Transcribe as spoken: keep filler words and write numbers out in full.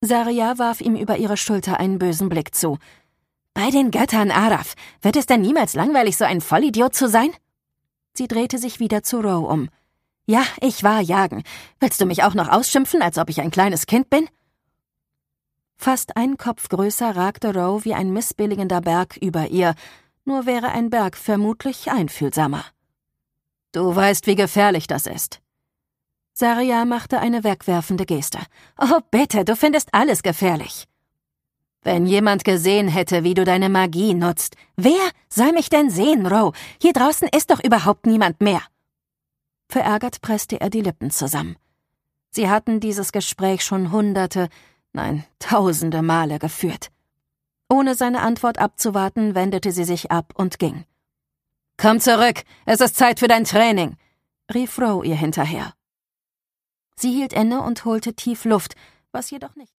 Saria warf ihm über ihre Schulter einen bösen Blick zu. »Bei den Göttern, Araf, wird es denn niemals langweilig, so ein Vollidiot zu sein?« Sie drehte sich wieder zu Ro um. »Ja, ich war jagen. Willst du mich auch noch ausschimpfen, als ob ich ein kleines Kind bin?« Fast einen Kopf größer ragte Ro wie ein missbilligender Berg über ihr, nur wäre ein Berg vermutlich einfühlsamer. »Du weißt, wie gefährlich das ist.« Saria machte eine wegwerfende Geste. »Oh, bitte, du findest alles gefährlich.« »Wenn jemand gesehen hätte, wie du deine Magie nutzt.« »Wer soll mich denn sehen, Ro? Hier draußen ist doch überhaupt niemand mehr.« Verärgert presste er die Lippen zusammen. Sie hatten dieses Gespräch schon hunderte, nein, tausende Male geführt. Ohne seine Antwort abzuwarten, wendete sie sich ab und ging. »Komm zurück, es ist Zeit für dein Training«, rief Ro ihr hinterher. Sie hielt inne und holte tief Luft, was jedoch nicht